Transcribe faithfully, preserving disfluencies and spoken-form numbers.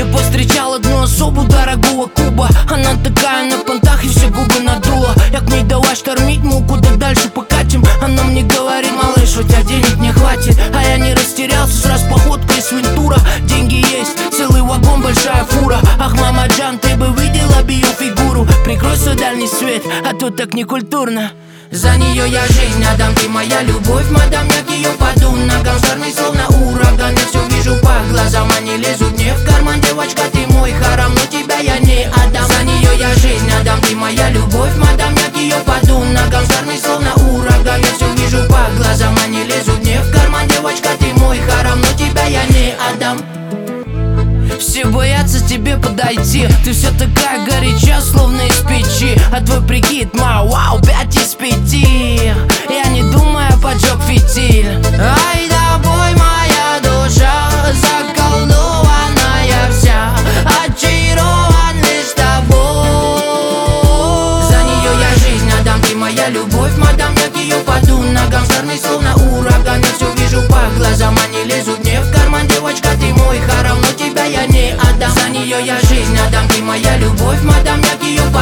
Я повстречал одну особу дорогого куба. Она такая на понтах и все губы надула. Я к ней давай штормить, мы куда дальше покатим. Она мне говорит: малыш, у тебя денег не хватит. А я не растерялся, сразу походка и свинтура. Деньги есть, целый вагон, большая фура. Ах, мама Джан, ты бы видела бы ее фигуру. Прикрой свой дальний свет, а то так некультурно. За нее я жизнь отдам, ты моя любовь, мадам. Я к ее паду ногам, шарный словно ураган. Я все вижу по глазам, они лезут мне в карман. Девочка, ты мой харам, но тебя я не отдам. За нее я жизнь отдам, ты моя любовь, мадам. Я к ее паду ногам, шарный словно ураган. Я все вижу по глазам, они лезут мне в карман. Девочка, ты мой харам, но тебя я не отдам. Все боятся тебе подойти, ты все такая горяча, словно из печи. А твой прикид, мау, вау, пять из пяти. Я не думаю, поджег фитиль. Ай, тобой моя душа, заколдованная вся, очарован лишь тобой. За нее я жизнь отдам, ты моя любовь, мадам. Я к ее паду ногам, шарный словно ураган. Я все вижу по глазам, они лезут мне в карман. Девочка, ты мой харам, но тебя я не отдам. За нее я жизнь отдам, ты моя любовь, мадам. Я к ее